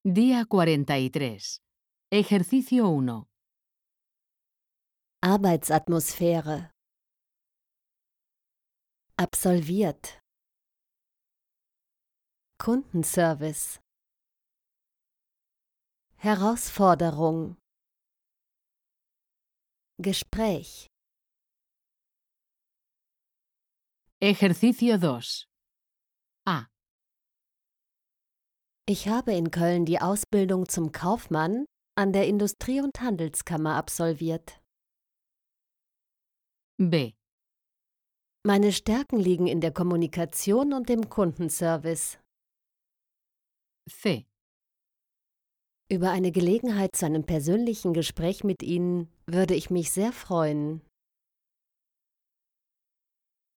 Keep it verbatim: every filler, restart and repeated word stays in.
Día cuarenta y tres. Ejercicio uno. Arbeitsatmosphäre. Absolviert. Kundenservice. Herausforderung. Gespräch. Ejercicio dos. A. Ich habe in Köln die Ausbildung zum Kaufmann an der Industrie- und Handelskammer absolviert. B. Meine Stärken liegen in der Kommunikation und dem Kundenservice. C. Über eine Gelegenheit zu einem persönlichen Gespräch mit Ihnen würde ich mich sehr freuen.